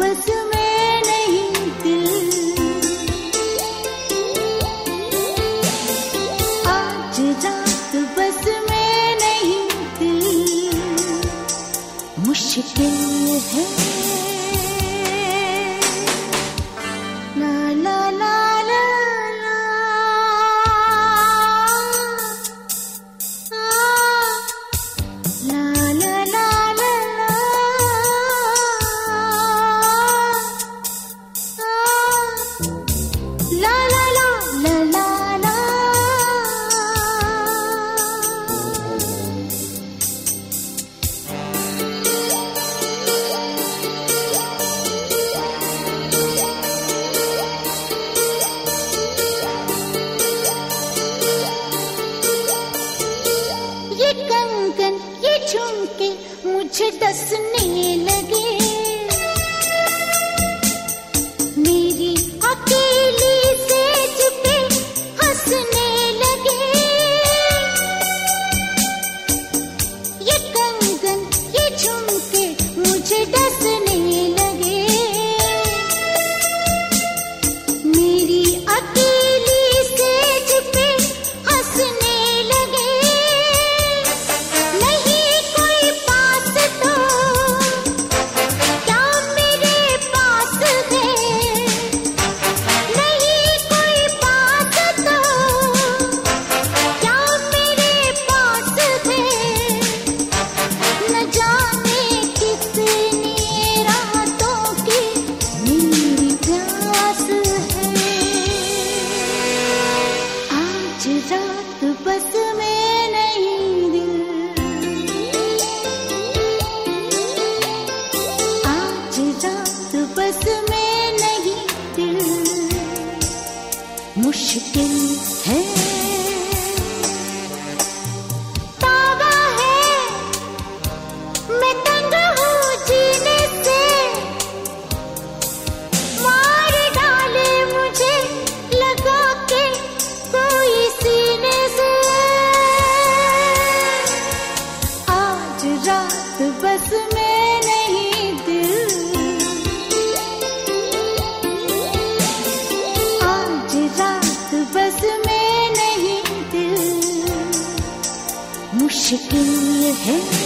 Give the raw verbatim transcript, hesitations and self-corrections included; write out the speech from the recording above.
बस में नहीं दिल, आज रात बस में नहीं दिल, मुश्किल है। ला ला ला ला ला, ला ला ला ला ला, ला ला ला ला ला। ये कंगन ये झुमके मुझे डसने लगे, मेरी अकेली सेज पे हंसने लगे। ये कंगन ये झुमके मुझे डसने लगे, मेरी अकेली सेज पे हंसने लगे। नहीं कोई पास तो क्या मेरे पास है, नहीं कोई पास तो क्या मेरे पास है। न जाने कितनी रातों की मेरी प्यास है, आज रात बस में नहीं दिल, आज रात बस में नहीं दिल, मुश्किल है। तौबा है मैं तंग हूँ जीने से, मार डाले मुझे लगा के कोई सीने से। आज रात बस में नहीं दिल, आज रात बस में नहीं दिल, मुश्किल है।